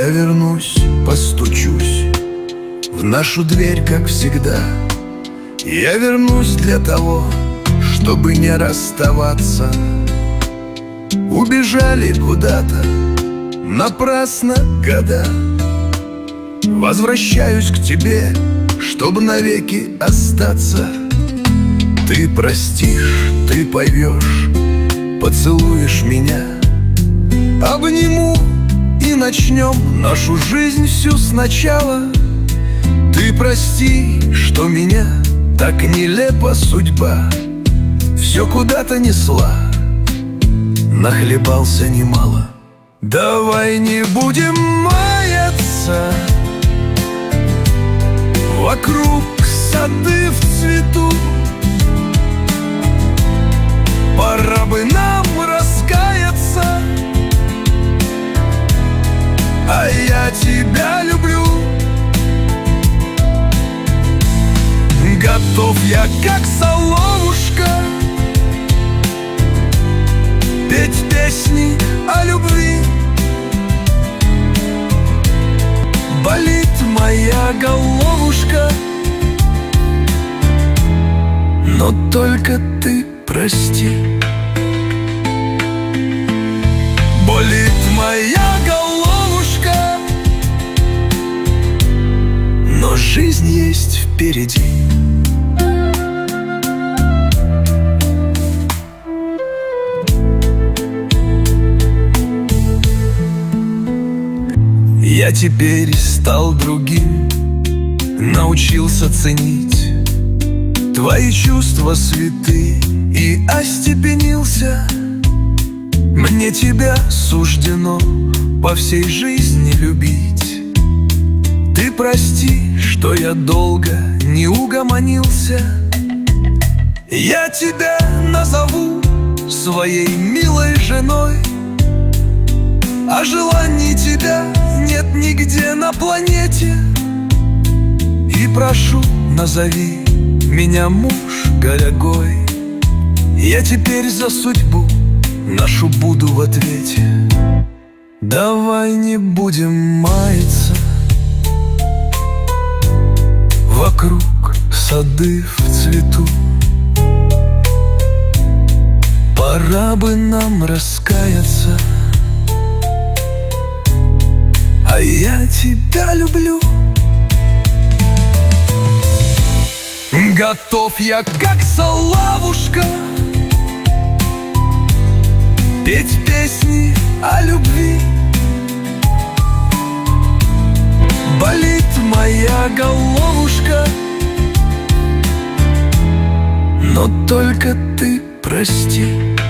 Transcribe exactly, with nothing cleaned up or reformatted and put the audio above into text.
Я вернусь, постучусь в нашу дверь, как всегда. Я вернусь для того, чтобы не расставаться. Убежали куда-то напрасно года. Возвращаюсь к тебе, чтобы навеки остаться. Ты простишь, ты поймешь, поцелуешь меня. Обниму и начнем нашу жизнь всю сначала. Ты прости, что меня так нелепо судьба все куда-то несла. Нахлебался немало. Давай не будем маяться. Вокруг сады в цвету. Пора бы нам раскаяться. А я тебя люблю. Готов я, как соловушка, петь песни о любви. Болит моя головушка, но только ты прости. Болит моя головушка, но жизнь есть впереди. Я теперь стал другим, научился ценить твои чувства святы и остепенился. Мне тебя суждено по всей жизни любить. Ты прости, что я долго не угомонился. Я тебя назову своей милой женой, а желаний тебя нет нигде на планете. И прошу, назови меня муж дорогой. Я теперь за судьбу нашу буду в ответе. Давай не будем маяться. Вокруг сады в цвету. Пора бы нам раскаяться. А я тебя люблю. Готов я, как соловушка, петь песни о любви. Болит моя головушка, но только ты прости.